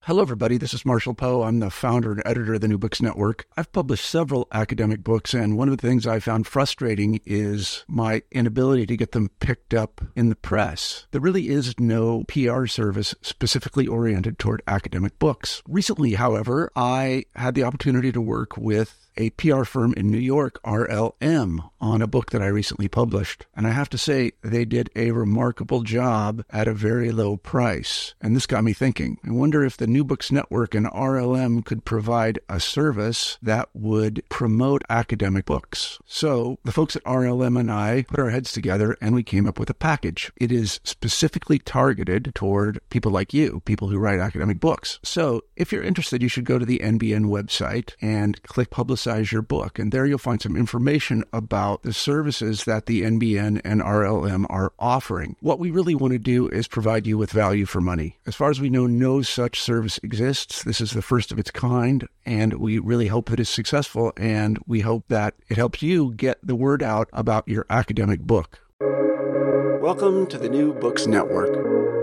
Hello, everybody. This is Marshall Poe. I'm the founder and editor of the New Books Network. I've published several academic books, and one of the things I found frustrating is my inability to get them picked up in the press. There really is no PR service specifically oriented toward academic books. Recently, however, I had the opportunity to work with a PR firm in New York, RLM, on a book that I recently published. And I have to say, they did a remarkable job at a very low price. And this got me thinking. I wonder if the New Books Network and RLM could provide a service that would promote academic books. So the folks at RLM and I put our heads together and we came up with a package. It is specifically targeted toward people like you, people who write academic books. So if you're interested, you should go to the NBN website and click Publicize Your Book. And there you'll find some information about the services that the NBN and RLM are offering. What we really want to do is provide you with value for money. As far as we know, no such service exists. This is the first of its kind, and we really hope that it's successful, and we hope that it helps you get the word out about your academic book. Welcome to the New Books Network.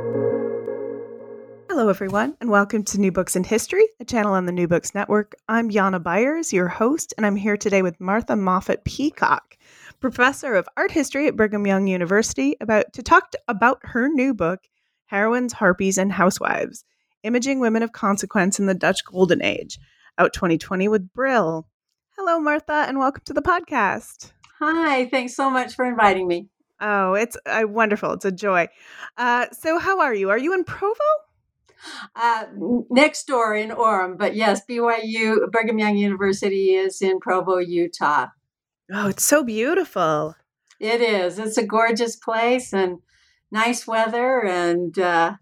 Hello, everyone, and welcome to New Books in History, a channel on the New Books Network. I'm Jana Byers, your host, and I'm here today with Martha Moffett Peacock, professor of art history at Brigham Young University, to talk about her new book, Heroines, Harpies, and Housewives, Imaging Women of Consequence in the Dutch Golden Age, out 2020 with Brill. Hello, Martha, and welcome to the podcast. Hi, thanks so much for inviting me. Oh, it's wonderful. It's a joy. So how are you? Are you in Provo? Next door in Orem, but yes, BYU, Brigham Young University is in Provo, Utah. Oh, it's so beautiful. It is. It's a gorgeous place and nice weather, and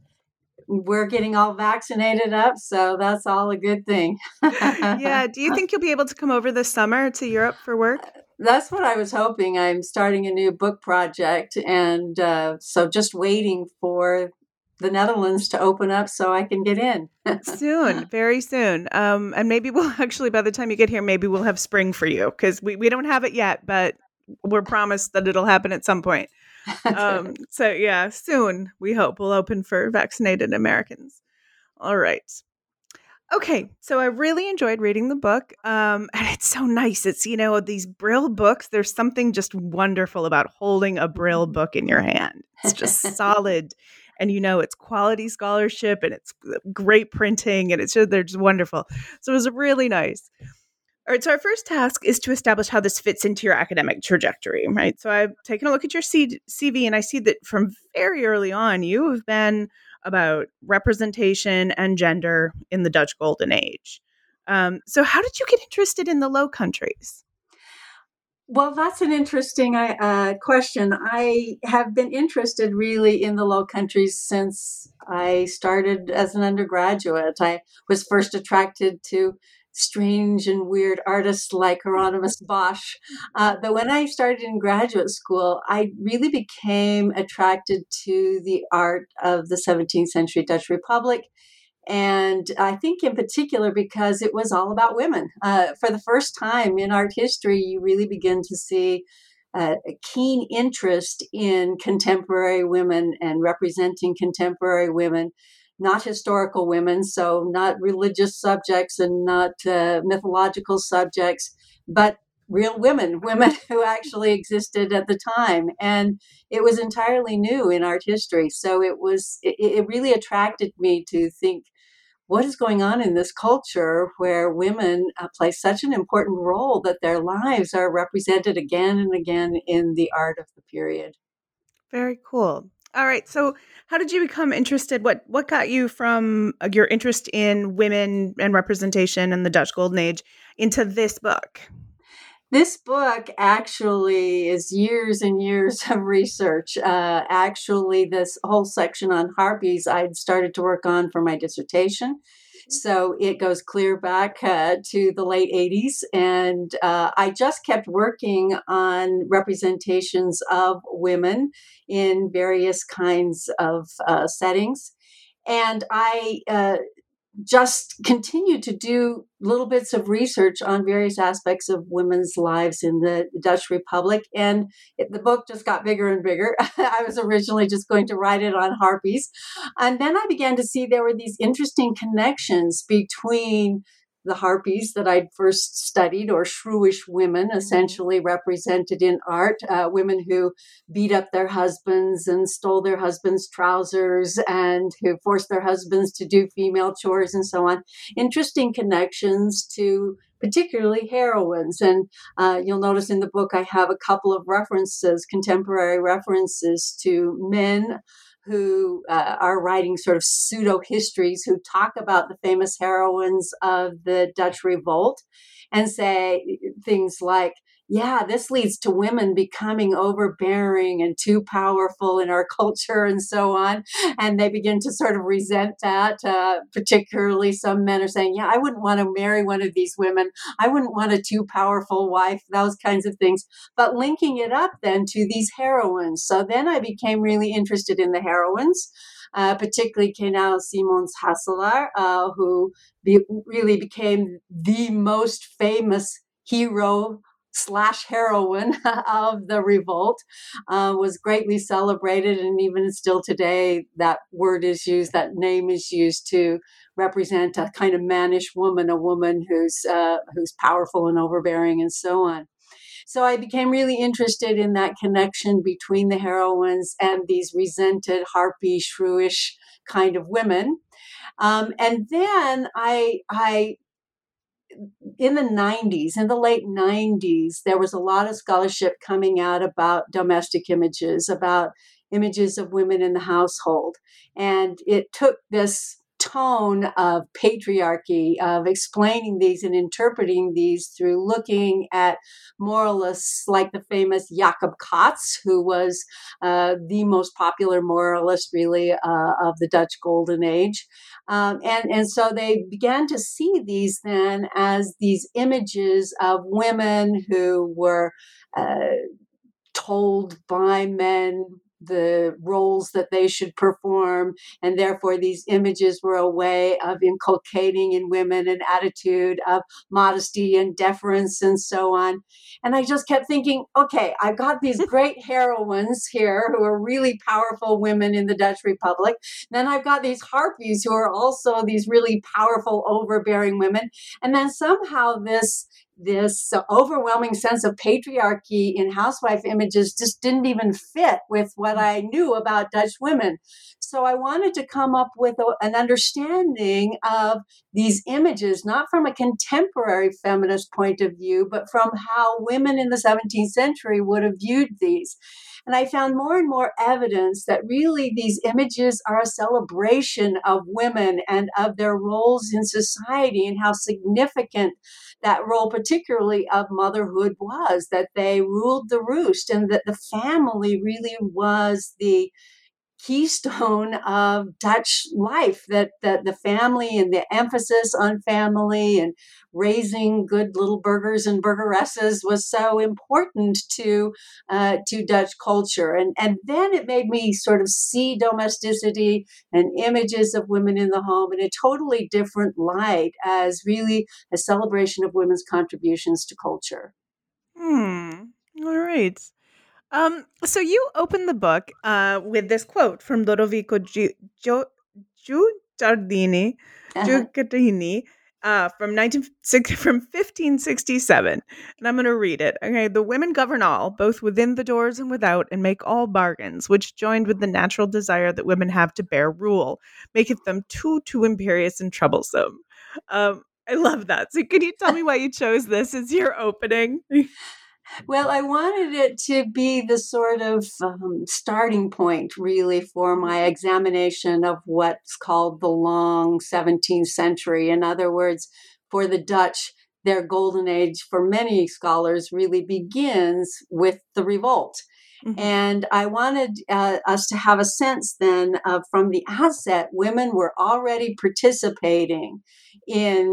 we're getting all vaccinated up, so that's all a good thing. Yeah. Do you think you'll be able to come over this summer to Europe for work? That's what I was hoping. I'm starting a new book project, and so just waiting for the Netherlands to open up so I can get in. Soon, very soon. And maybe we'll actually, by the time you get here, maybe we'll have spring for you, because we don't have it yet, but we're promised that it'll happen at some point. So yeah, soon, we hope, we'll open for vaccinated Americans. All right. Okay, so I really enjoyed reading the book, and it's so nice. It's, these Brill books, there's something just wonderful about holding a Brill book in your hand. It's just solid, and it's quality scholarship, and it's great printing, and they're just wonderful. So it was really nice. All right, so our first task is to establish how this fits into your academic trajectory, right? So I've taken a look at your CV, and I see that from very early on, you have been about representation and gender in the Dutch Golden Age. So how did you get interested in the Low Countries? Well, that's an interesting question. I have been interested really in the Low Countries since I started as an undergraduate. I was first attracted to strange and weird artists like Hieronymus Bosch. But when I started in graduate school, I really became attracted to the art of the 17th century Dutch Republic. And I think in particular because it was all about women. For the first time in art history, you really begin to see a keen interest in contemporary women and representing contemporary women, not historical women, so not religious subjects and not mythological subjects, but real women who actually existed at the time. And it was entirely new in art history. So it really attracted me to think, what is going on in this culture where women play such an important role that their lives are represented again and again in the art of the period? Very cool. All right. So how did you become interested? What got you from your interest in women and representation in the Dutch Golden Age into this book? This book actually is years and years of research. Actually, this whole section on harpies I'd started to work on for my dissertation. So it goes clear back to the late 80s. And I just kept working on representations of women in various kinds of settings. And I just continued to do little bits of research on various aspects of women's lives in the Dutch Republic. And the book just got bigger and bigger. I was originally just going to write it on harpies. And then I began to see there were these interesting connections between the harpies that I'd first studied, or shrewish women, essentially represented in art, women who beat up their husbands and stole their husbands' trousers and who forced their husbands to do female chores and so on. Interesting connections to particularly heroines. And you'll notice in the book I have a couple of references, contemporary references to men who are writing sort of pseudo histories, who talk about the famous heroines of the Dutch Revolt and say things like, yeah, this leads to women becoming overbearing and too powerful in our culture and so on. And they begin to sort of resent that. Particularly some men are saying, yeah, I wouldn't want to marry one of these women. I wouldn't want a too powerful wife, those kinds of things. But linking it up then to these heroines. So then I became really interested in the heroines. Particularly Kenau Simons Hasselaar, who really became the most famous hero / heroine of the revolt, was greatly celebrated. And even still today, that word is used, that name is used to represent a kind of mannish woman, a woman who's powerful and overbearing and so on. So I became really interested in that connection between the heroines and these resented, harpy, shrewish kind of women. And then I in the 90s, in the late 90s, there was a lot of scholarship coming out about domestic images, about images of women in the household. And it took this tone of patriarchy, of explaining these and interpreting these through looking at moralists like the famous Jacob Cats, who was the most popular moralist, really, of the Dutch Golden Age. And so they began to see these then as these images of women who were told by men the roles that they should perform, and therefore these images were a way of inculcating in women an attitude of modesty and deference and so on. And I just kept thinking, okay, I've got these great heroines here who are really powerful women in the Dutch Republic. Then I've got these harpies who are also these really powerful, overbearing women. And then somehow this overwhelming sense of patriarchy in housewife images just didn't even fit with what I knew about Dutch women. So I wanted to come up with an understanding of these images, not from a contemporary feminist point of view, but from how women in the 17th century would have viewed these. And I found more and more evidence that really these images are a celebration of women and of their roles in society, and how significant that role, particularly of motherhood, was, that they ruled the roost, and that the family really was the keystone of Dutch life, that the family and the emphasis on family and raising good little burghers and burgeresses was so important to Dutch culture. And then it made me sort of see domesticity and images of women in the home in a totally different light, as really a celebration of women's contributions to culture. All right. So you open the book with this quote from Lodovico Giugiardini, from 1567, and I'm going to read it. Okay, the women govern all, both within the doors and without, and make all bargains, which, joined with the natural desire that women have to bear rule, maketh them too imperious and troublesome. I love that. So can you tell me why you chose this as your opening? Well, I wanted it to be the sort of starting point, really, for my examination of what's called the long 17th century. In other words, for the Dutch, their golden age, for many scholars, really begins with the revolt. Mm-hmm. And I wanted us to have a sense then of, from the outset, women were already participating in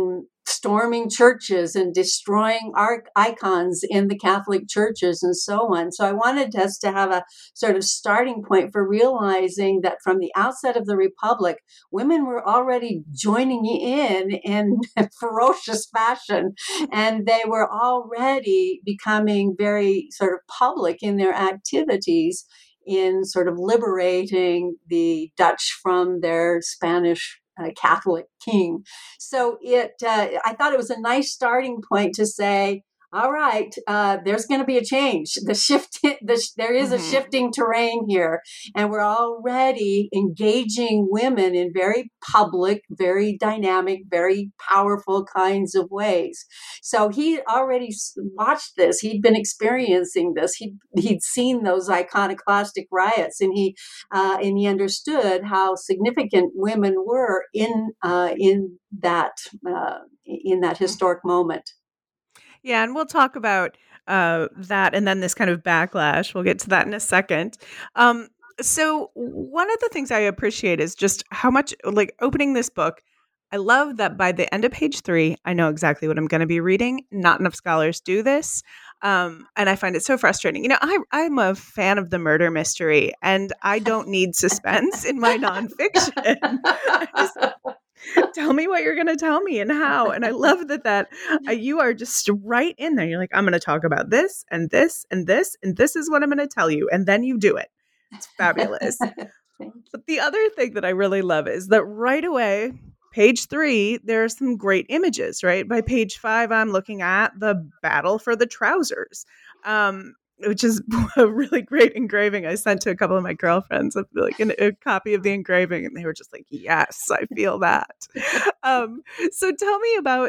storming churches and destroying icons in the Catholic churches and so on. So I wanted us to have a sort of starting point for realizing that from the outset of the Republic, women were already joining in ferocious fashion, and they were already becoming very sort of public in their activities in sort of liberating the Dutch from their Spanish Catholic king. So I thought it was a nice starting point to say, all right, there's going to be a change. There is a shifting terrain here, and we're already engaging women in very public, very dynamic, very powerful kinds of ways. So he already watched this. He'd been experiencing this. He'd seen those iconoclastic riots, and he understood how significant women were in that historic moment. Yeah, and we'll talk about that and then this kind of backlash. We'll get to that in a second. So one of the things I appreciate is just how much, like, opening this book, I love that by the end of page 3, I know exactly what I'm going to be reading. Not enough scholars do this. And I find it so frustrating. I'm a fan of the murder mystery, and I don't need suspense in my nonfiction. Tell me what you're going to tell me and how. And I love that you are just right in there. You're like, I'm going to talk about this and this and this, and this is what I'm going to tell you. And then you do it. It's fabulous. But the other thing that I really love is that right away, page 3, there are some great images, right? By page 5, I'm looking at the battle for the trousers, which is a really great engraving I sent to a couple of my girlfriends, of like a copy of the engraving, and they were just like, yes, I feel that. So tell me about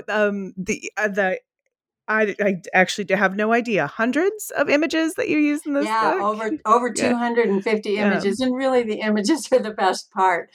I actually have no idea, hundreds of images that you use in this book? Over 250 images, and really the images are the best part.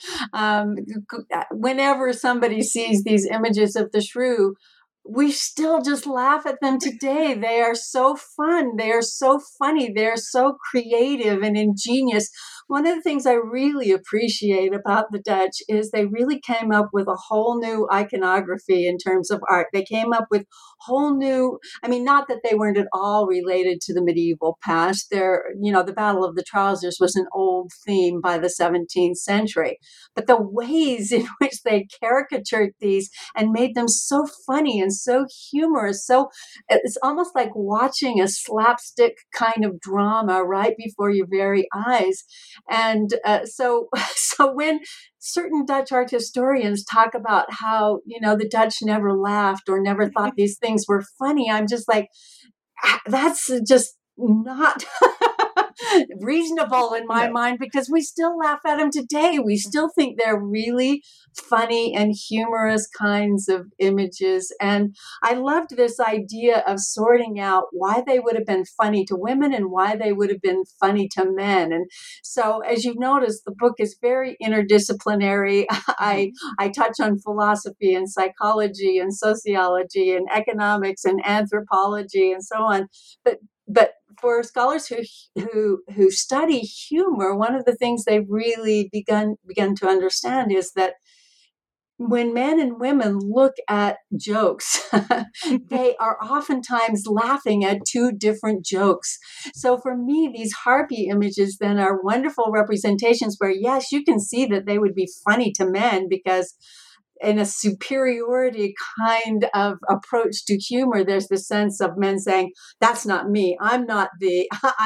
Whenever somebody sees these images of the shrew, we still just laugh at them today. They are so fun. They are so funny. They're so creative and ingenious. One of the things I really appreciate about the Dutch is they really came up with a whole new iconography in terms of art. They came up with whole new, not that they weren't at all related to the medieval past. The Battle of the Trousers was an old theme by the 17th century. But the ways in which they caricatured these and made them so funny and so humorous, it's almost like watching a slapstick kind of drama right before your very eyes. And so when certain Dutch art historians talk about how, the Dutch never laughed or never thought these things were funny, I'm just like, that's just not reasonable in my mind, because we still laugh at them today. We still think they're really funny and humorous kinds of images. And I loved this idea of sorting out why they would have been funny to women and why they would have been funny to men. And so, as you've noticed, the book is very interdisciplinary. I touch on philosophy and psychology and sociology and economics and anthropology and so on. But for scholars who study humor, one of the things they've really begun to understand is that when men and women look at jokes, they are oftentimes laughing at two different jokes. So for me, these harpy images then are wonderful representations where, yes, you can see that they would be funny to men because in a superiority kind of approach to humor, there's the sense of men saying, "That's not me. I'm not the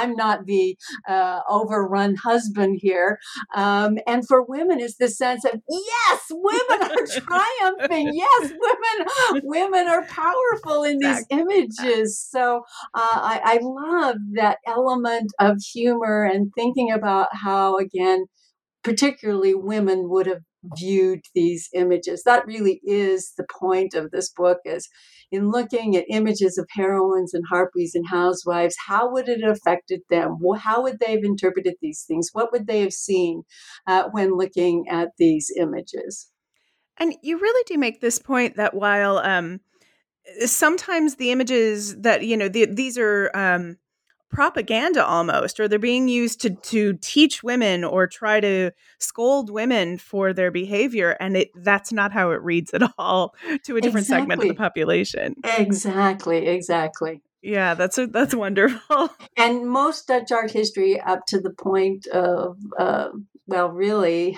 overrun husband here." And for women, it's the sense of, yes, women are triumphing. Yes, women are powerful in these images. So I love that element of humor and thinking about how, again, particularly women would have viewed these images. That really is the point of this book, is in looking at images of heroines and harpies and housewives, how would it have affected them? How would they have interpreted these things? What would they have seen when looking at these images? And you really do make this point that while sometimes the images that, these are propaganda almost, or they're being used to teach women or try to scold women for their behavior. And that's not how it reads at all to a different segment of the Exactly. population. Exactly. Yeah, that's wonderful. And most Dutch art history up to the point of, well, really,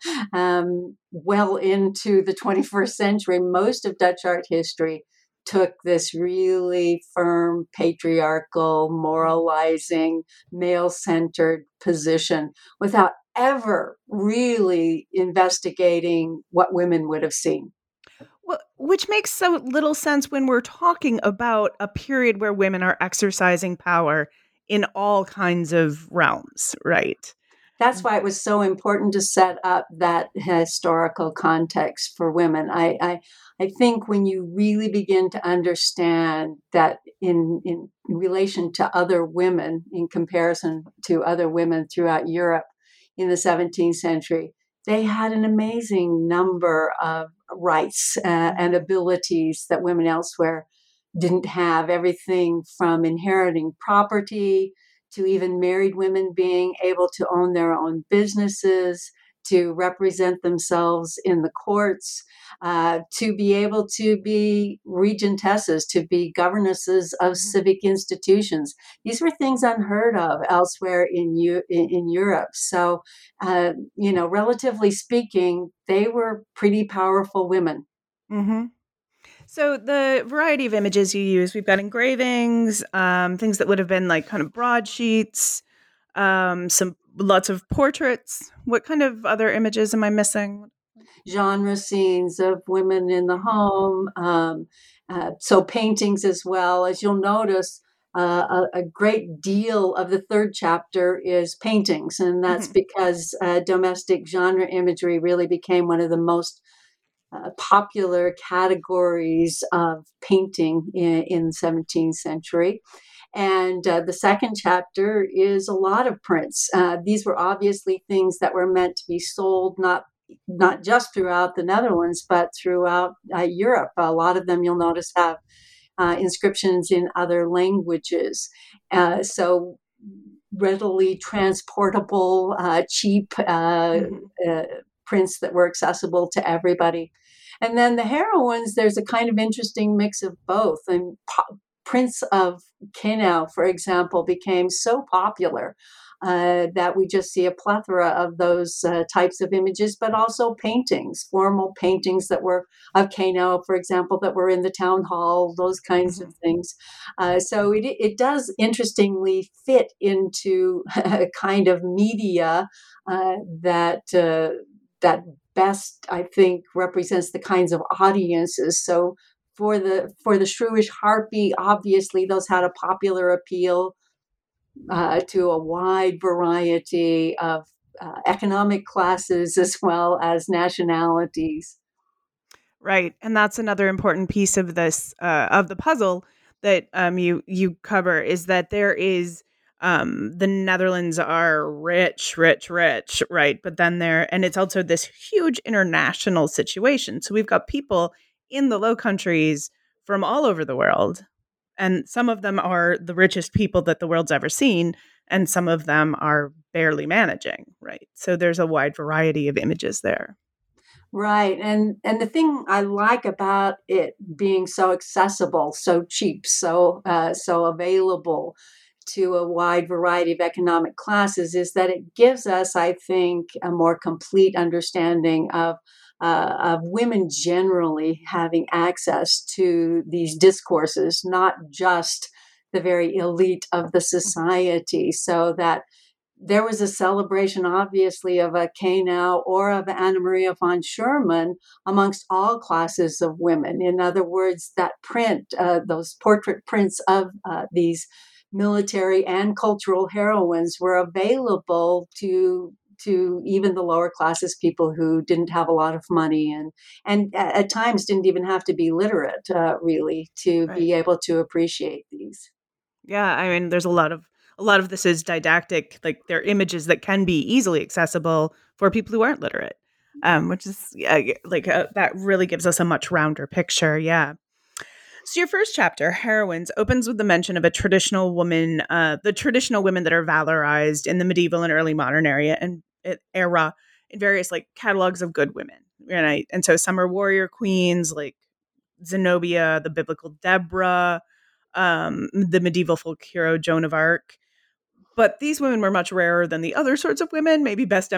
well into the 21st century, most of Dutch art history took this really firm, patriarchal, moralizing, male-centered position without ever really investigating what women would have seen. Well, which makes so little sense when we're talking about a period where women are exercising power in all kinds of realms, right? That's why it was so important to set up that historical context for women. I think when you really begin to understand that in relation to other women, in comparison to other women throughout Europe in the 17th century, they had an amazing number of rights and abilities that women elsewhere didn't have. Everything from inheriting property to even married women being able to own their own businesses, to represent themselves in the courts, to be able to be regentesses, to be governesses of civic institutions. These were things unheard of elsewhere in Europe. So, relatively speaking, they were pretty powerful women. Mm-hmm. So the variety of images you use, we've got engravings, things that would have been like kind of broadsheets, some lots of portraits. What kind of other images am I missing? Genre scenes of women in the home, so paintings as well. As you'll notice, a great deal of the third chapter is paintings, and that's because domestic genre imagery really became one of the most popular categories of painting in the 17th century. And the second chapter is a lot of prints. These were obviously things that were meant to be sold not just throughout the Netherlands, but throughout Europe. A lot of them, you'll notice, have inscriptions in other languages. So readily transportable, cheap prints that were accessible to everybody. And then the heroines, there's a kind of interesting mix of both. And Prince of Kenau, for example, became so popular that we just see a plethora of those types of images, but also paintings, formal paintings that were of Kenau, for example, that were in the town hall, those kinds of things. So it does interestingly fit into a kind of media that best, I think, represents the kinds of audiences. So for the shrewish harpy, obviously those had a popular appeal to a wide variety of economic classes as well as nationalities. Right, and that's another important piece of this of the puzzle that you cover is that there is the Netherlands are rich, right? But then and it's also this huge international situation. So we've got people in the Low Countries from all over the world, and some of them are the richest people that the world's ever seen, and some of them are barely managing, right? So there's a wide variety of images there. Right. And the thing I like about it being so accessible, so cheap, so available to a wide variety of economic classes is that it gives us, I think, a more complete understanding of women generally having access to these discourses, not just the very elite of the society, so that there was a celebration, obviously, of a Kenau or of Anna Maria von Schuurman amongst all classes of women. In other words, that print, those portrait prints of these military and cultural heroines were available to even the lower classes, people who didn't have a lot of money and at times didn't even have to be literate, really, to be able to appreciate these. Yeah, I mean, there's a lot of this is didactic, like they're images that can be easily accessible for people who aren't literate, which is that really gives us a much rounder picture. Yeah. So your first chapter, Heroines, opens with the mention of a traditional woman, the traditional women that are valorized in the medieval and early modern era in various like catalogs of good women. And so some are warrior queens like Zenobia, the biblical Deborah, the medieval folk hero Joan of Arc. But these women were much rarer than the other sorts of women, maybe best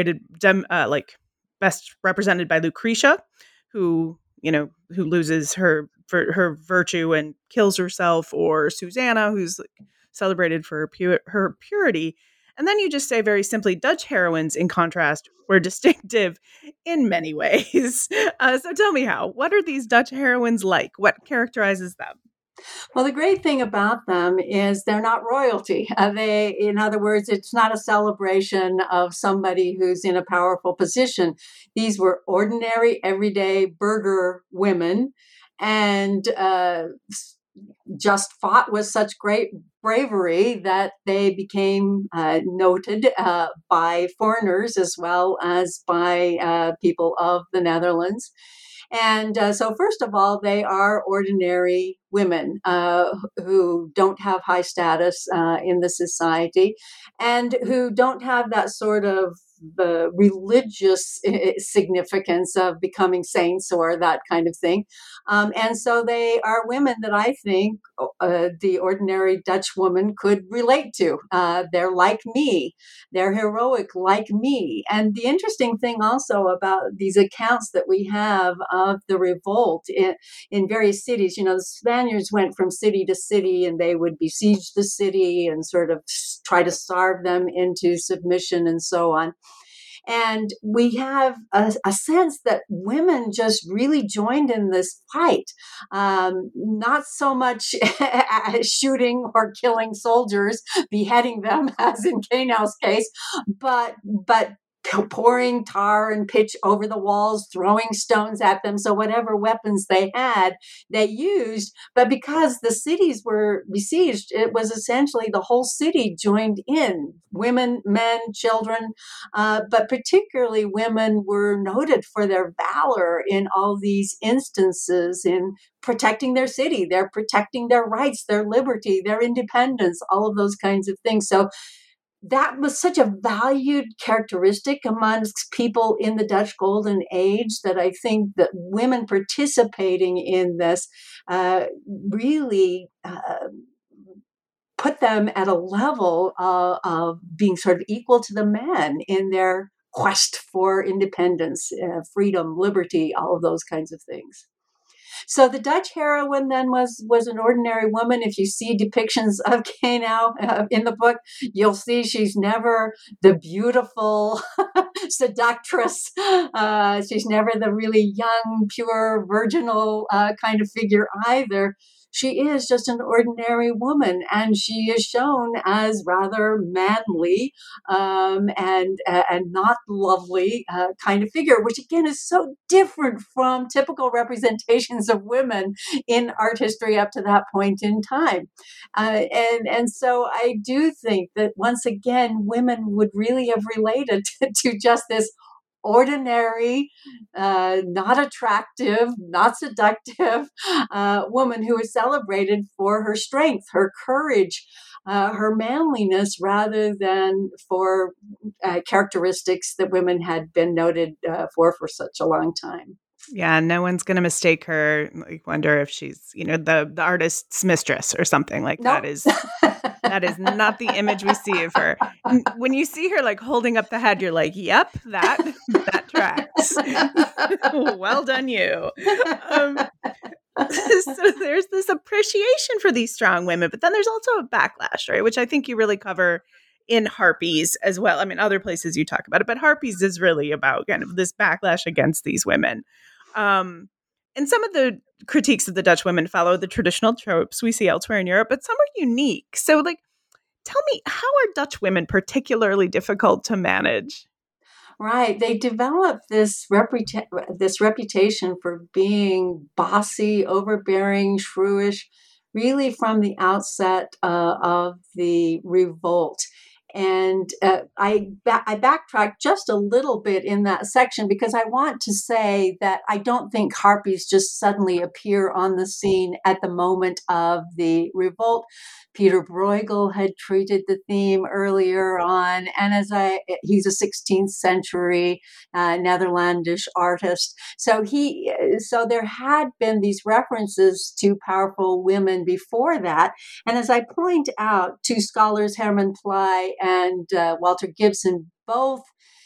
best represented by Lucretia, who loses her virtue and kills herself, or Susanna, who's like celebrated for her purity. And then you just say very simply, Dutch heroines, in contrast, were distinctive in many ways. So tell me what are these Dutch heroines like? What characterizes them? Well, the great thing about them is they're not royalty. In other words, it's not a celebration of somebody who's in a powerful position. These were ordinary, everyday burgher women, and just fought with such great bravery that they became noted by foreigners as well as by people of the Netherlands. And so, first of all, they are ordinary women who don't have high status in the society and who don't have that sort of the religious significance of becoming saints or that kind of thing. And so they are women that I think the ordinary Dutch woman could relate to. They're like me. They're heroic like me. And the interesting thing also about these accounts that we have of the revolt in various cities, the Spaniards went from city to city and they would besiege the city and sort of try to starve them into submission and so on. And we have a sense that women just really joined in this fight, not so much shooting or killing soldiers, beheading them, as in Kenau's case, but pouring tar and pitch over the walls, throwing stones at them. So whatever weapons they had, they used. But because the cities were besieged, it was essentially the whole city joined in. Women, men, children, but particularly women were noted for their valor in all these instances in protecting their city. They're protecting their rights, their liberty, their independence, all of those kinds of things. So that was such a valued characteristic amongst people in the Dutch Golden Age that I think that women participating in this really put them at a level of being sort of equal to the men in their quest for independence, freedom, liberty, all of those kinds of things. So the Dutch heroine then was an ordinary woman. If you see depictions of Kenau in the book, you'll see she's never the beautiful seductress. She's never the really young, pure, virginal kind of figure either. She is just an ordinary woman, and she is shown as rather manly and not lovely kind of figure, which again is so different from typical representations of women in art history up to that point in time. And so I do think that once again, women would really have related to just this ordinary, not attractive, not seductive woman who is celebrated for her strength, her courage, her manliness, rather than for characteristics that women had been noted for such a long time. Yeah, no one's going to mistake her. I wonder if she's, the artist's mistress or something like nope. That is not the image we see of her. And when you see her like holding up the head, you're like, yep, that tracks. Well done, you. So there's this appreciation for these strong women, but then there's also a backlash, right? Which I think you really cover in Harpies as well. I mean, other places you talk about it, but Harpies is really about kind of this backlash against these women. And some of the critiques of the Dutch women follow the traditional tropes we see elsewhere in Europe, but some are unique. So, tell me, how are Dutch women particularly difficult to manage? Right. They develop this reputation for being bossy, overbearing, shrewish, really from the outset of the revolt. And I backtrack just a little bit in that section because I want to say that I don't think harpies just suddenly appear on the scene at the moment of the revolt. Peter Bruegel had treated the theme earlier on, and he's a 16th century Netherlandish artist. So there had been these references to powerful women before that. And as I point out, two scholars, Herman Ply and Walter Gibson, both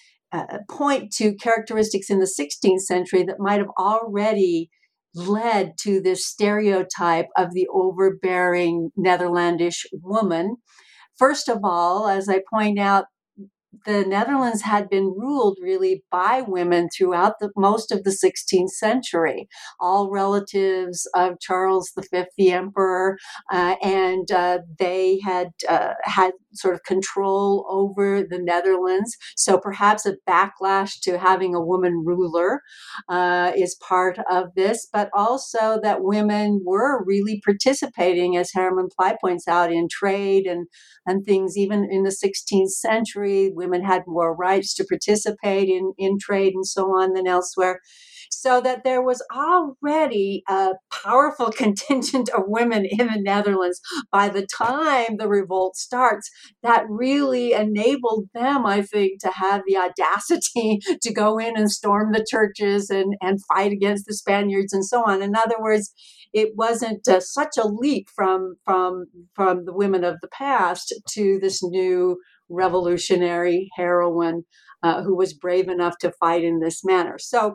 point to characteristics in the 16th century that might have already led to this stereotype of the overbearing Netherlandish woman. First of all, as I point out, the Netherlands had been ruled really by women throughout most of the 16th century, all relatives of Charles V, the emperor, and they had had sort of control over the Netherlands. So perhaps a backlash to having a woman ruler is part of this, but also that women were really participating, as Herman Ply points out, in trade and things. Even in the 16th century, women had more rights to participate in trade and so on than elsewhere. So that there was already a powerful contingent of women in the Netherlands by the time the revolt starts that really enabled them, I think, to have the audacity to go in and storm the churches and fight against the Spaniards and so on. In other words, it wasn't such a leap from the women of the past to this new revolutionary heroine who was brave enough to fight in this manner. So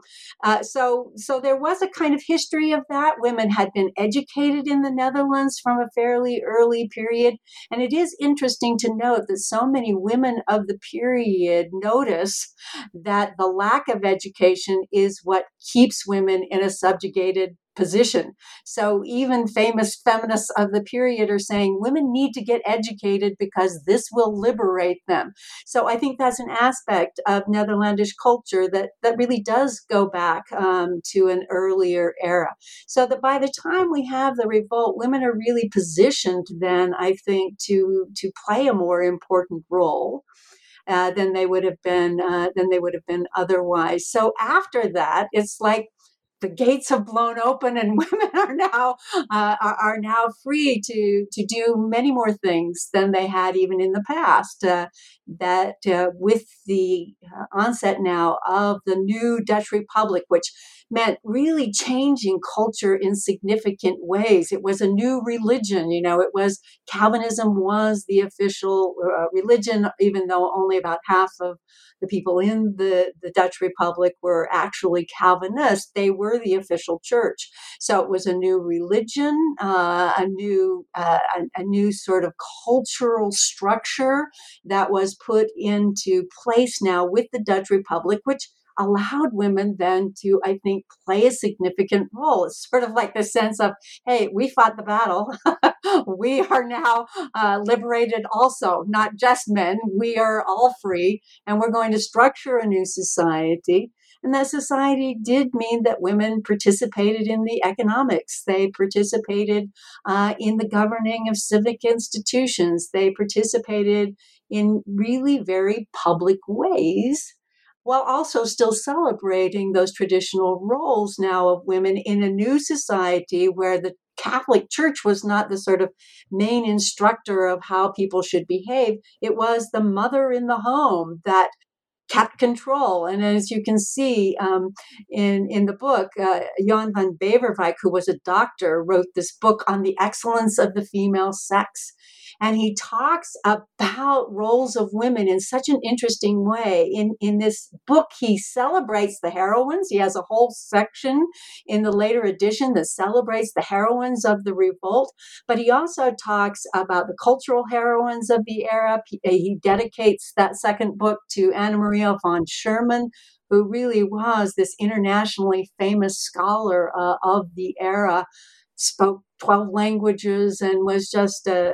there was a kind of history of that. Women had been educated in the Netherlands from a fairly early period. And it is interesting to note that so many women of the period notice that the lack of education is what keeps women in a subjugated position. So even famous feminists of the period are saying women need to get educated because this will liberate them. So I think that's an aspect of Netherlandish culture that really does go back to an earlier era. So that by the time we have the revolt, women are really positioned then, I think, to play a more important role. Than they would have been otherwise. So after that, it's like the gates have blown open, and women are now free to do many more things than they had even in the past. With the onset now of the new Dutch Republic, which meant really changing culture in significant ways. It was a new religion. It was Calvinism was the official religion, even though only about half of the people in the Dutch Republic were actually Calvinists. They were the official church. So it was a new religion, a new sort of cultural structure that was put into place now with the Dutch Republic, which allowed women then to, I think, play a significant role. It's sort of like the sense of, hey, we fought the battle. We are now liberated also, not just men. We are all free, and we're going to structure a new society. And that society did mean that women participated in the economics. They participated in the governing of civic institutions. They participated in really very public ways, while also still celebrating those traditional roles now of women in a new society where the Catholic Church was not the sort of main instructor of how people should behave. It was the mother in the home that kept control. And as you can see in the book, Jan van Beverwijk, who was a doctor, wrote this book on the excellence of the female sex. And he talks about roles of women in such an interesting way. In this book, he celebrates the heroines. He has a whole section in the later edition that celebrates the heroines of the revolt. But he also talks about the cultural heroines of the era. He dedicates that second book to Anna Maria von Sherman, who really was this internationally famous scholar of the era, spoke 12 languages and was just a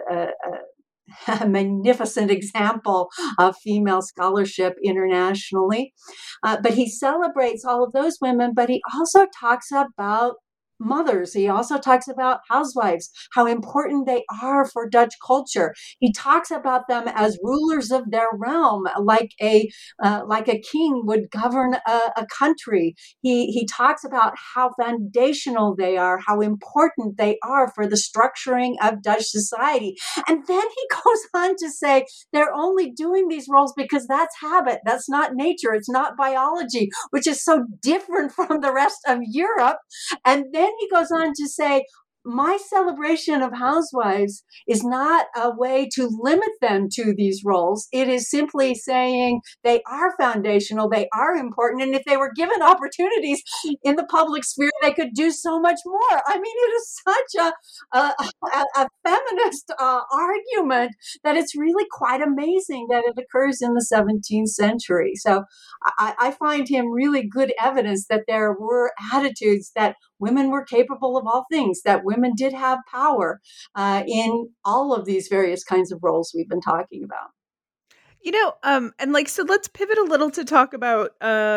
magnificent example of female scholarship internationally. But he celebrates all of those women, but he also talks about mothers. He also talks about housewives, how important they are for Dutch culture. He talks about them as rulers of their realm, like a king would govern a country. He talks about how foundational they are, how important they are for the structuring of Dutch society. And then he goes on to say they're only doing these roles because that's habit, that's not nature, it's not biology, which is so different from the rest of Europe. And then he goes on to say, my celebration of housewives is not a way to limit them to these roles. It is simply saying they are foundational, they are important, and if they were given opportunities in the public sphere, they could do so much more. I mean, it is such a feminist argument that it's really quite amazing that it occurs in the 17th century. So I find him really good evidence that there were attitudes that women were capable of all things, that women did have power in all of these various kinds of roles we've been talking about. And like, so let's pivot a little to talk about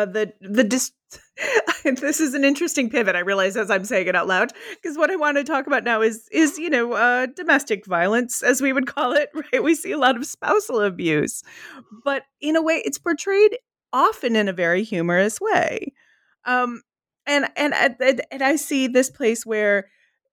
this is an interesting pivot. I realize as I'm saying it out loud, because what I want to talk about now is domestic violence, as we would call it, right? We see a lot of spousal abuse, but in a way it's portrayed often in a very humorous way. And I see this place where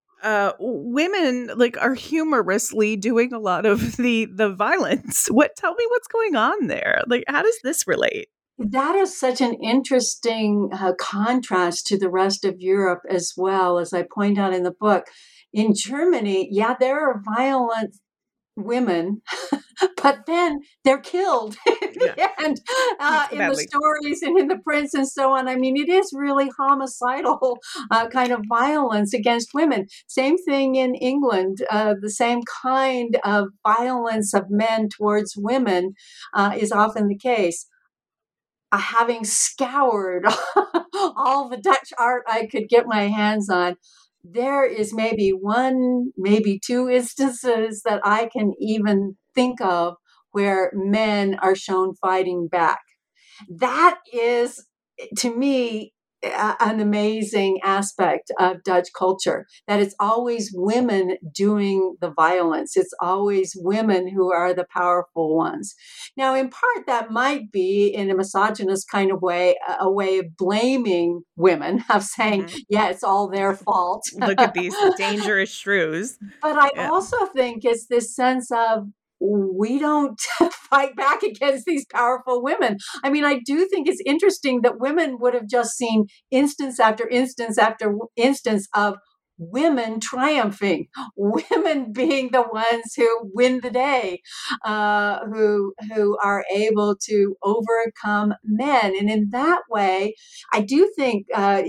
women like are humorously doing a lot of the violence. Tell me what's going on there? Like, how does this relate? That is such an interesting contrast to the rest of Europe as well, as I point out in the book. In Germany, yeah, there are violent women, but then they're killed in the end, in the stories and in the prints and so on. I mean, it is really homicidal kind of violence against women. Same thing in England. The same kind of violence of men towards women is often the case. Having scoured all the Dutch art I could get my hands on, there is maybe one, maybe two instances that I can even think of where men are shown fighting back. That is, to me, an amazing aspect of Dutch culture, that it's always women doing the violence. It's always women who are the powerful ones. Now, in part, that might be in a misogynist kind of way, a way of blaming women, of saying, yeah, it's all their fault. Look at these dangerous shrews. But I also think it's this sense of, we don't fight back against these powerful women. I mean, I do think it's interesting that women would have just seen instance after instance after instance of women triumphing, women being the ones who win the day, who are able to overcome men. And in that way, I do think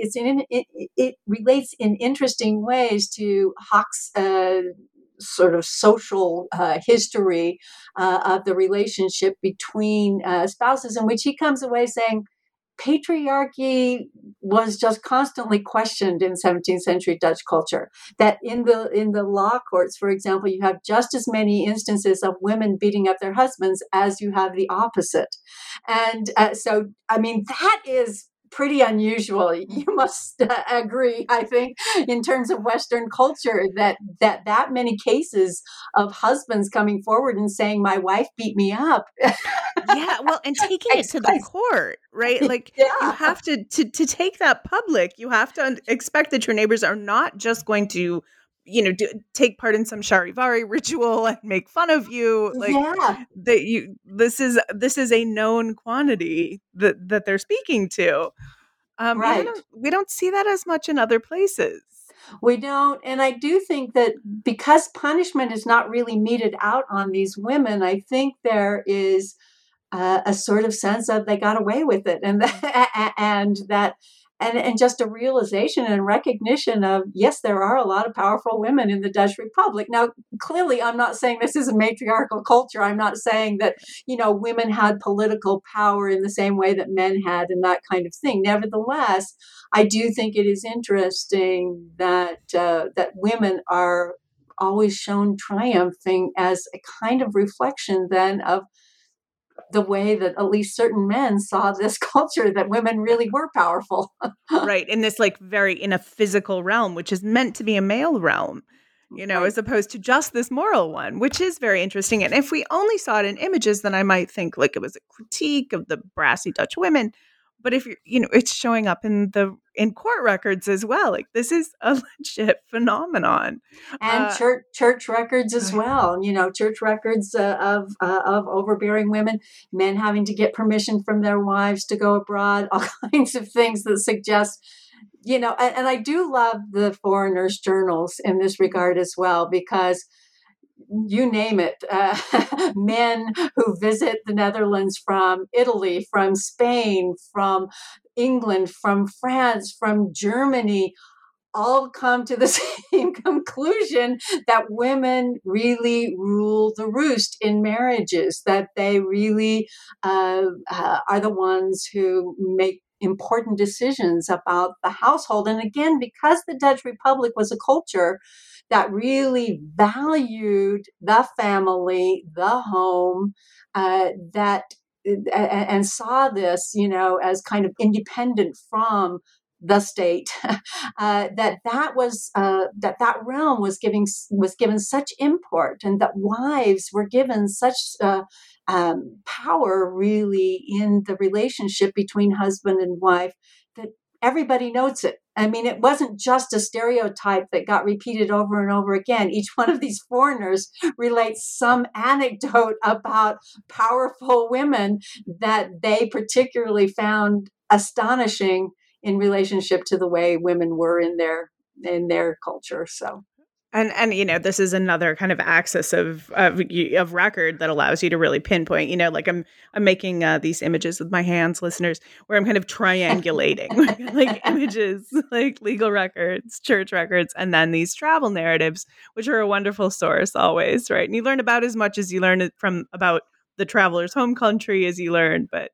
it relates in interesting ways to Hock's sort of social history of the relationship between spouses, in which he comes away saying patriarchy was just constantly questioned in 17th century Dutch culture. That in the law courts, for example, you have just as many instances of women beating up their husbands as you have the opposite. And so, I mean, that is pretty unusual. You must agree, I think, in terms of Western culture, that many cases of husbands coming forward and saying, my wife beat me up. Yeah, well, and taking it to the court, right? Like, you have to take that public. You have to expect that your neighbors are not just going to, take part in some charivari ritual and make fun of you. Like, this is a known quantity that they're speaking to. Right. We don't see that as much in other places. We don't. And I do think that because punishment is not really meted out on these women, I think there is a sort of sense of they got away with it, and just a realization and recognition of, yes, there are a lot of powerful women in the Dutch Republic. Now, clearly, I'm not saying this is a matriarchal culture. I'm not saying that, women had political power in the same way that men had and that kind of thing. Nevertheless, I do think it is interesting that women are always shown triumphing as a kind of reflection then of the way that at least certain men saw this culture, that women really were powerful. Right. In this in a physical realm, which is meant to be a male realm, right, as opposed to just this moral one, which is very interesting. And if we only saw it in images, then I might think it was a critique of the brassy Dutch women. But if it's showing up in court records as well. This is a legit phenomenon, and church records as well. Church records of overbearing women, men having to get permission from their wives to go abroad, all kinds of things that suggest. And I do love the foreigners' journals in this regard as well, because you name it, men who visit the Netherlands from Italy, from Spain, from England, from France, from Germany, all come to the same conclusion that women really rule the roost in marriages, that they really are the ones who make important decisions about the household. And again, because the Dutch Republic was a culture that really valued the family, the home, and saw this, as kind of independent from the state, that realm was given such import, and that wives were given such power, really, in the relationship between husband and wife, that everybody notes it. I mean, it wasn't just a stereotype that got repeated over and over again. Each one of these foreigners relates some anecdote about powerful women that they particularly found astonishing in relationship to the way women were in their culture. So. And this is another kind of axis of record that allows you to really pinpoint. I'm making these images with my hands, listeners, where I'm kind of triangulating like images, like legal records, church records, and then these travel narratives, which are a wonderful source always, right? And you learn about as much as you learn about the traveler's home country as you learn, but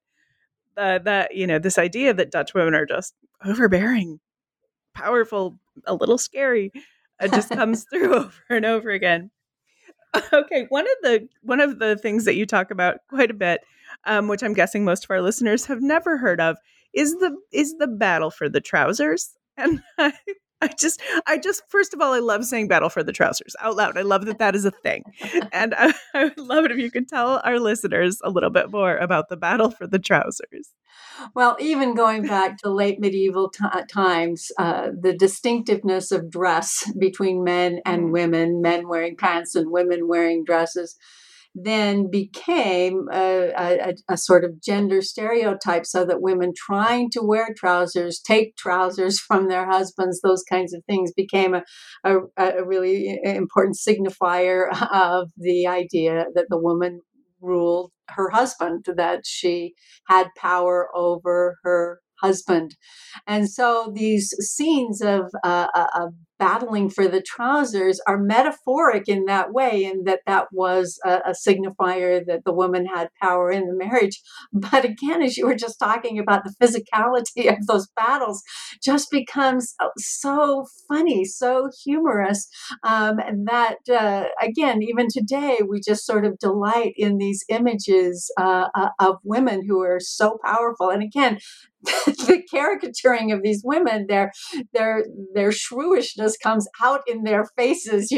this idea that Dutch women are just overbearing, powerful, a little scary. It just comes through over and over again. Okay, one of the things that you talk about quite a bit, which I'm guessing most of our listeners have never heard of, is the battle for the trousers. And I just first of all, I love saying battle for the trousers out loud. I love that is a thing, and I would love it if you could tell our listeners a little bit more about the battle for the trousers. Well, even going back to late medieval times, the distinctiveness of dress between men and women, men wearing pants and women wearing dresses, then became a sort of gender stereotype, so that women trying to wear trousers, take trousers from their husbands, those kinds of things became a really important signifier of the idea that the woman ruled her husband, that she had power over her husband. And so these scenes of battling for the trousers are metaphoric in that way, in that was a signifier that the woman had power in the marriage. But again, as you were just talking about, the physicality of those battles just becomes so funny, so humorous, that again, even today, we just sort of delight in these images of women who are so powerful. And again, the caricaturing of these women, their shrewishness comes out in their faces,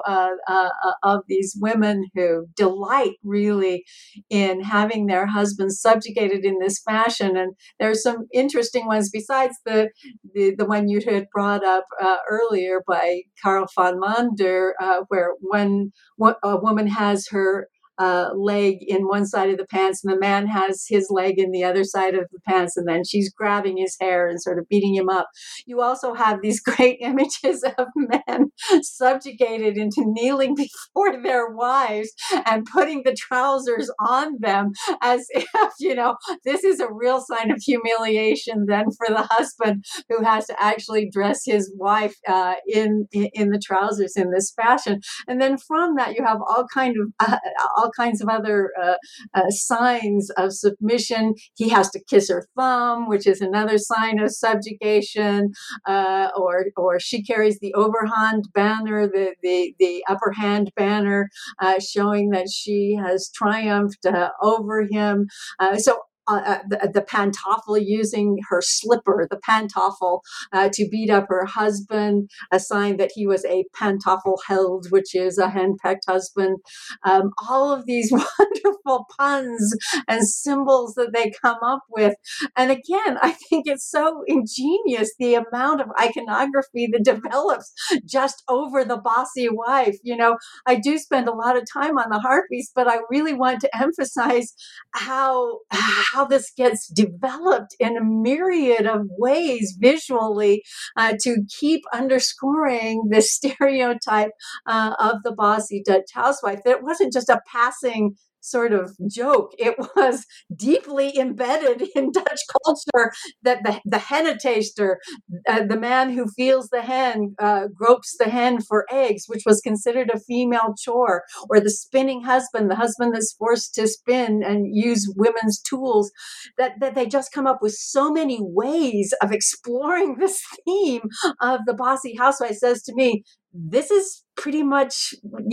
of these women who delight really in having their husbands subjugated in this fashion. And there's some interesting ones besides the one you had brought up earlier by Karl von Mander, where a woman has her leg in one side of the pants and the man has his leg in the other side of the pants, and then she's grabbing his hair and sort of beating him up. You also have these great images of men subjugated into kneeling before their wives and putting the trousers on them, as if, this is a real sign of humiliation then for the husband, who has to actually dress his wife in the trousers in this fashion. And then from that, you have all all kinds of other signs of submission. He has to kiss her thumb, which is another sign of subjugation. Or she carries the overhand banner, the upper hand banner, showing that she has triumphed over him. The Pantoffel using her slipper, the Pantoffel, to beat up her husband, a sign that he was a Pantoffel held, which is a henpecked husband. All of these wonderful puns and symbols that they come up with. And again, I think it's so ingenious, the amount of iconography that develops just over the bossy wife. I do spend a lot of time on the Harpies, but I really want to emphasize how this gets developed in a myriad of ways visually to keep underscoring the stereotype of the bossy Dutch housewife. That it wasn't just a passing sort of joke. It was deeply embedded in Dutch culture that the hennetaster, the man who feels the hen, gropes the hen for eggs, which was considered a female chore, or the spinning husband, the husband that's forced to spin and use women's tools, that they just come up with so many ways of exploring this theme of the bossy housewife. Says to me, this is pretty much,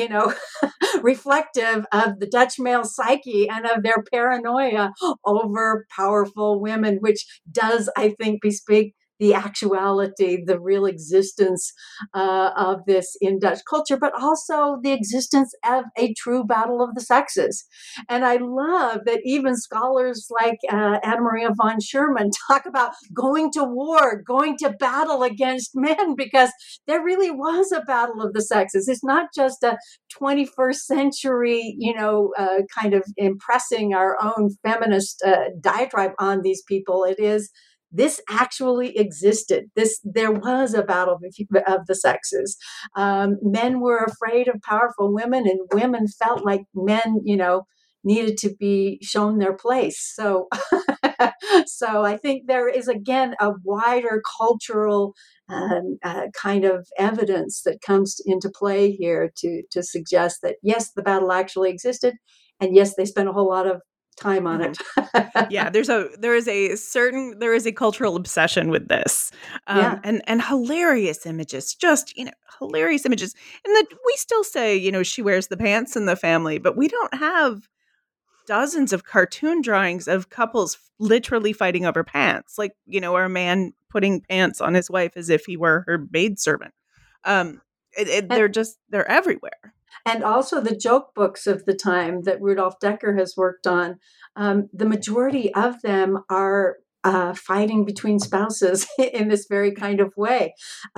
reflective of the Dutch male psyche and of their paranoia over powerful women, which does, I think, bespeak the actuality, the real existence of this in Dutch culture, but also the existence of a true battle of the sexes. And I love that even scholars like Anna Maria von Sherman talk about going to war, going to battle against men, because there really was a battle of the sexes. It's not just a 21st century, kind of impressing our own feminist diatribe on these people. It is, this actually existed. There was a battle of the sexes. Men were afraid of powerful women, and women felt like men, needed to be shown their place. So, so I think there is, again, a wider cultural kind of evidence that comes into play here to suggest that, yes, the battle actually existed, and yes, they spent a whole lot of time on it. Yeah, there is a cultural obsession with this, and hilarious images, just hilarious images, and that we still say she wears the pants in the family, but we don't have dozens of cartoon drawings of couples literally fighting over pants, like or a man putting pants on his wife as if he were her maidservant. They're everywhere. And also the joke books of the time that Rudolf Decker has worked on, the majority of them are fighting between spouses in this very kind of way.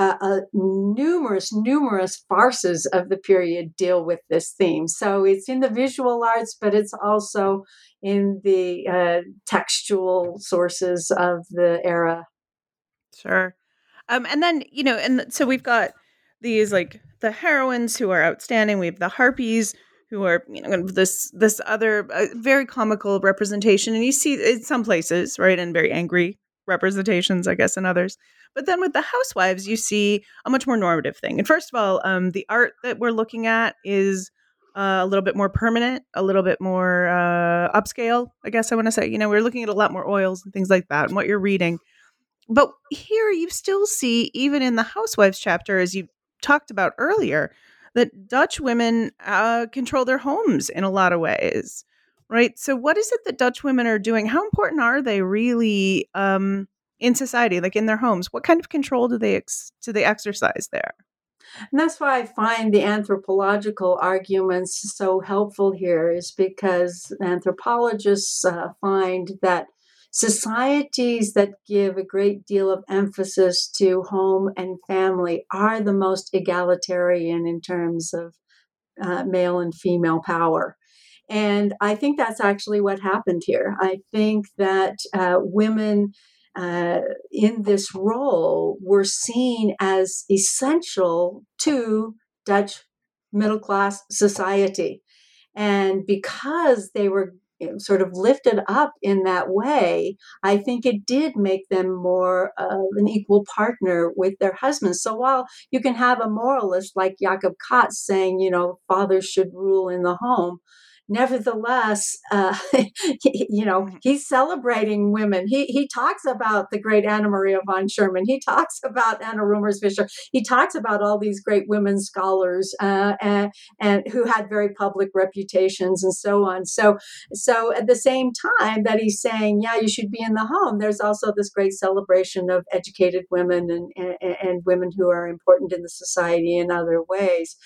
Numerous farces of the period deal with this theme. So it's in the visual arts, but it's also in the textual sources of the era. Sure. And then, and so we've got these like the heroines who are outstanding. We have the harpies who are, this other very comical representation. And you see in some places, right, and very angry representations, I guess, in others. But then with the housewives, you see a much more normative thing. And first of all, the art that we're looking at is a little bit more permanent, a little bit more upscale, I guess I want to say. We're looking at a lot more oils and things like that and what you're reading. But here you still see, even in the housewives chapter, as you talked about earlier, that Dutch women control their homes in a lot of ways, right? So what is it that Dutch women are doing? How important are they really in society, like in their homes? What kind of control do they exercise there? And that's why I find the anthropological arguments so helpful here, is because anthropologists find that societies that give a great deal of emphasis to home and family are the most egalitarian in terms of male and female power. And I think that's actually what happened here. I think that women in this role were seen as essential to Dutch middle class society. And because they were sort of lifted up in that way, I think it did make them more of an equal partner with their husbands. So while you can have a moralist like Jacob Katz saying, fathers should rule in the home, nevertheless, he's celebrating women. He talks about the great Anna Maria von Sherman. He talks about Anna Rumors Fisher. He talks about all these great women scholars and who had very public reputations and so on. So at the same time that he's saying, yeah, you should be in the home, there's also this great celebration of educated women and women who are important in the society in other ways.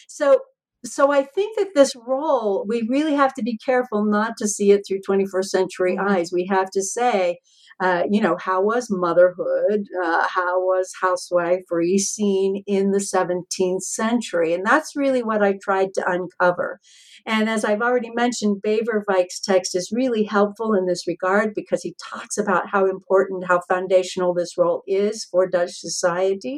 So I think that this role, we really have to be careful not to see it through 21st century eyes. We have to say, how was motherhood, how was housewifery seen in the 17th century? And that's really what I tried to uncover. And as I've already mentioned, Beverwijck's text is really helpful in this regard because he talks about how important, how foundational this role is for Dutch society.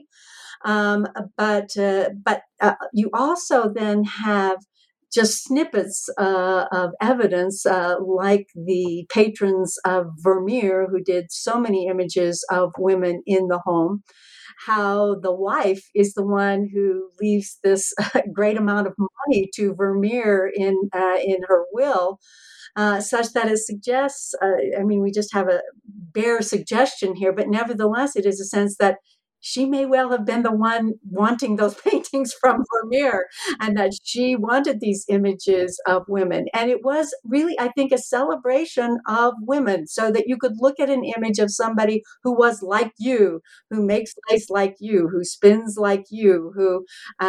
But you also then have just snippets of evidence, like the patrons of Vermeer, who did so many images of women in the home, how the wife is the one who leaves this great amount of money to Vermeer in her will. Such that it suggests, we just have a bare suggestion here, but nevertheless, it is a sense that she may well have been the one wanting those paintings from Vermeer, and that she wanted these images of women. And it was really, I think, a celebration of women, so that you could look at an image of somebody who was like you, who makes lace like you, who spins like you, who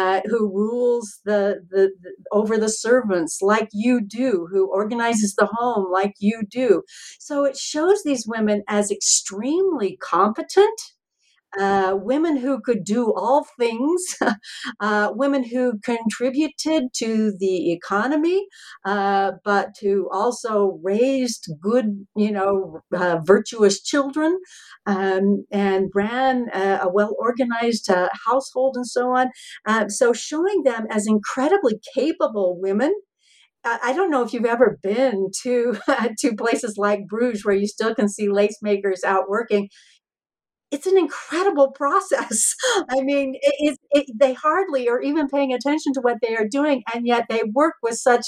rules the over the servants like you do, who organizes the home like you do. So it shows these women as extremely competent, women who could do all things, women who contributed to the economy, but who also raised good, virtuous children, and ran a well-organized household and so on. So showing them as incredibly capable women. I don't know if you've ever been to to places like Bruges where you still can see lace makers out working. It's an incredible process. I mean, they hardly are even paying attention to what they are doing, and yet they work with such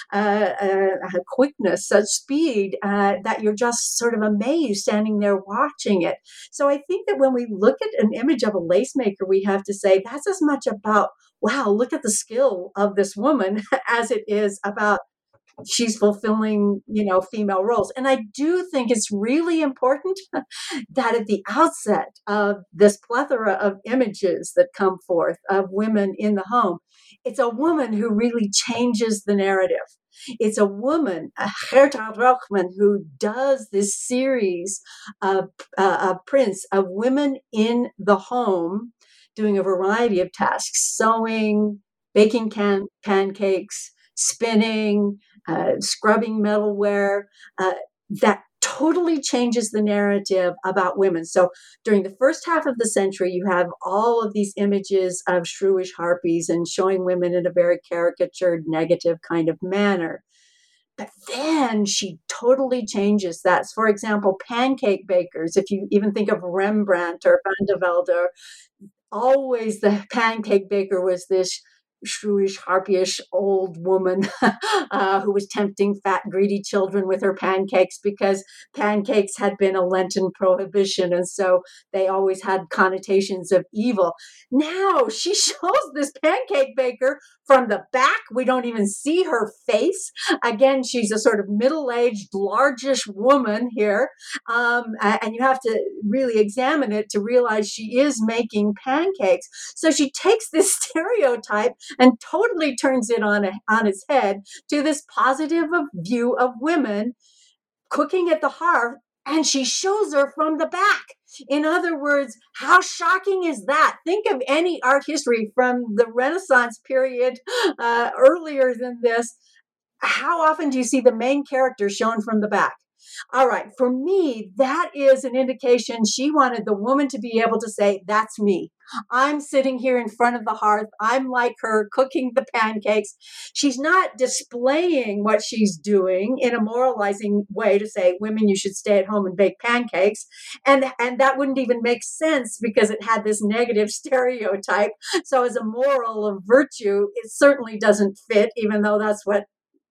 quickness, such speed, that you're just sort of amazed standing there watching it. So I think that when we look at an image of a lace maker, we have to say that's as much about, wow, look at the skill of this woman, as it is about she's fulfilling, female roles. And I do think it's really important that at the outset of this plethora of images that come forth of women in the home, it's a woman who really changes the narrative. It's a woman, Gertrude Rochman, who does this series of prints of women in the home doing a variety of tasks: sewing, baking pancakes, spinning, scrubbing metalware, that totally changes the narrative about women. So during the first half of the century, you have all of these images of shrewish harpies and showing women in a very caricatured, negative kind of manner. But then she totally changes that. For example, pancake bakers, if you even think of Rembrandt or Van de Velde, always the pancake baker was this shrewish, harpyish old woman who was tempting fat, greedy children with her pancakes, because pancakes had been a Lenten prohibition, and so they always had connotations of evil. Now she shows this pancake baker from the back. We don't even see her face. Again, she's a sort of middle-aged, largish woman here, and you have to really examine it to realize she is making pancakes. So she takes this stereotype and totally turns it on its head to this positive view of women cooking at the hearth, and she shows her from the back. In other words, how shocking is that? Think of any art history from the Renaissance period earlier than this. How often do you see the main character shown from the back? All right, for me, that is an indication she wanted the woman to be able to say, that's me. I'm sitting here in front of the hearth. I'm like her, cooking the pancakes. She's not displaying what she's doing in a moralizing way to say, women, you should stay at home and bake pancakes. And that wouldn't even make sense because it had this negative stereotype. So as a moral of virtue, it certainly doesn't fit, even though that's what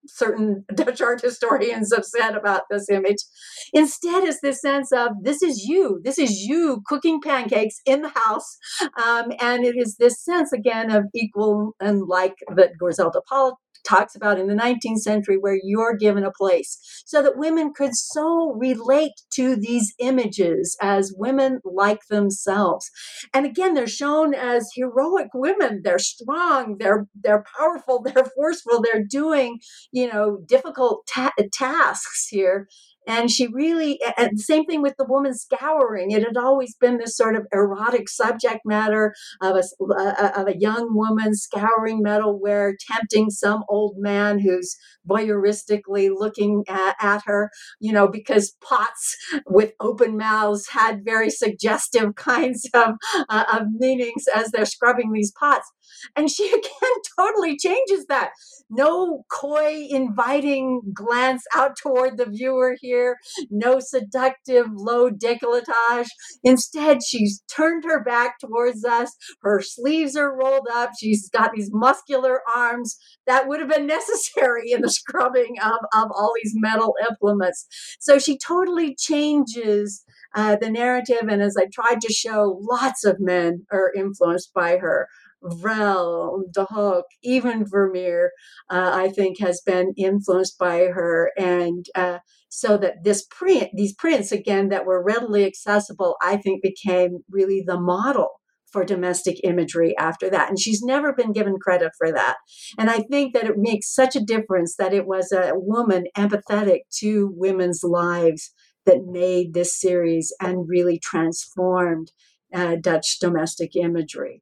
certain Dutch art historians have said about this image. Instead, is this sense of this is you cooking pancakes in the house. And it is this sense, again, of equal and like that Gorzelda Paul talks about in the 19th century, where you're given a place, so that women could so relate to these images as women like themselves. And again, they're shown as heroic women. They're strong, they're powerful, they're forceful, they're doing, difficult tasks here. And she really, and the same thing with the woman scouring. It had always been this sort of erotic subject matter of a young woman scouring metalware, tempting some old man who's voyeuristically looking at her, because pots with open mouths had very suggestive kinds of meanings as they're scrubbing these pots. And she again totally changes that. No coy, inviting glance out toward the viewer here. No seductive, low décolletage. Instead, she's turned her back towards us. Her sleeves are rolled up. She's got these muscular arms that would have been necessary in the scrubbing of all these metal implements. So she totally changes the narrative. And as I tried to show, lots of men are influenced by her. Vrel, De Hoek, even Vermeer, I think, has been influenced by her. And so that these prints, again, that were readily accessible, I think became really the model for domestic imagery after that. And she's never been given credit for that. And I think that it makes such a difference that it was a woman empathetic to women's lives that made this series and really transformed Dutch domestic imagery.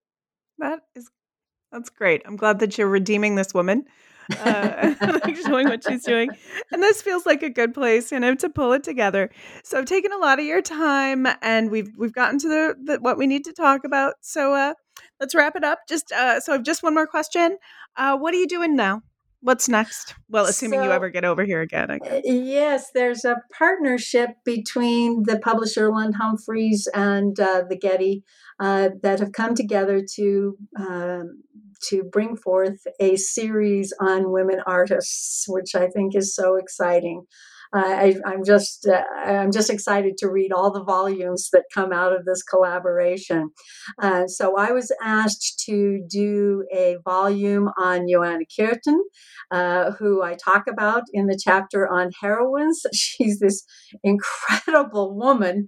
That's great. I'm glad that you're redeeming this woman, like showing what she's doing. And this feels like a good place, to pull it together. So I've taken a lot of your time, and we've gotten to the what we need to talk about. So let's wrap it up. So I've just one more question. What are you doing now? What's next? Well, assuming you ever get over here again, I guess. Yes, there's a partnership between the publisher Lund Humphreys and the Getty that have come together to bring forth a series on women artists, which I think is so exciting. I'm just excited to read all the volumes that come out of this collaboration. So I was asked to do a volume on Johanna Keerten, who I talk about in the chapter on heroines. She's this incredible woman.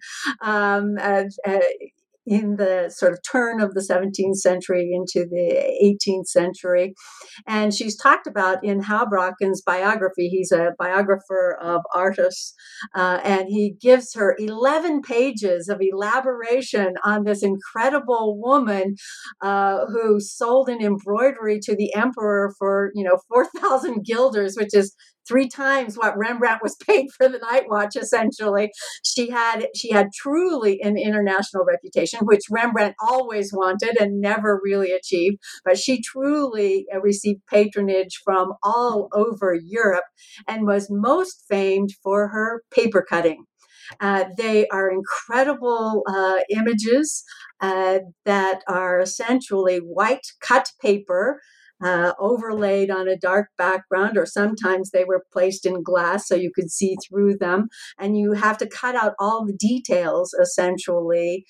In the sort of turn of the 17th century into the 18th century. And she's talked about in Houbraken's biography. He's a biographer of artists, and he gives her 11 pages of elaboration on this incredible woman who sold an embroidery to the emperor for 4,000 guilders, which is 3 times what Rembrandt was paid for the Night Watch, essentially. She had truly an international reputation, which Rembrandt always wanted and never really achieved. But she truly received patronage from all over Europe and was most famed for her paper cutting. They are incredible images that are essentially white cut paper overlaid on a dark background, or sometimes they were placed in glass so you could see through them. And you have to cut out all the details, essentially,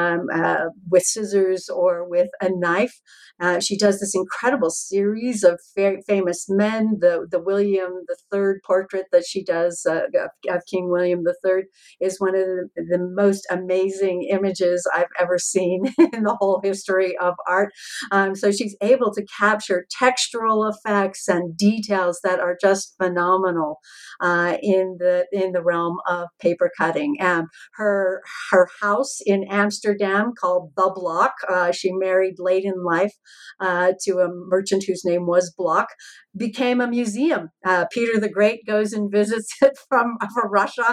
with scissors or with a knife. She does this incredible series of famous men. The William III portrait that she does of King William III is one of the most amazing images I've ever seen in the whole history of art. So she's able to capture textural effects and details that are just phenomenal in the realm of paper cutting. Her house in Amsterdam, called The Block, she married late in life to a merchant whose name was Block, became a museum. Peter the Great goes and visits it from Russia.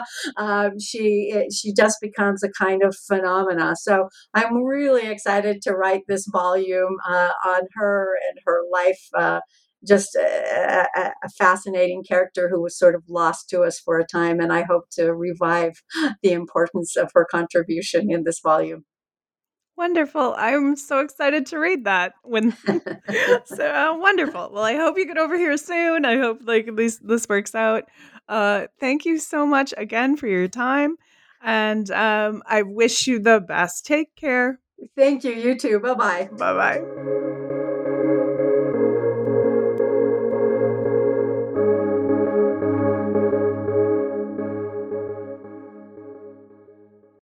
She just becomes a kind of phenomena. So I'm really excited to write this volume on her and her life. Just a fascinating character who was sort of lost to us for a time, and I hope to revive the importance of her contribution in this volume. Wonderful. I'm so excited to read that. Wonderful. Well, I hope you get over here soon. I hope at least this works out. Thank you so much again for your time. And I wish you the best. Take care. Thank you. You too. Bye-bye. Bye-bye.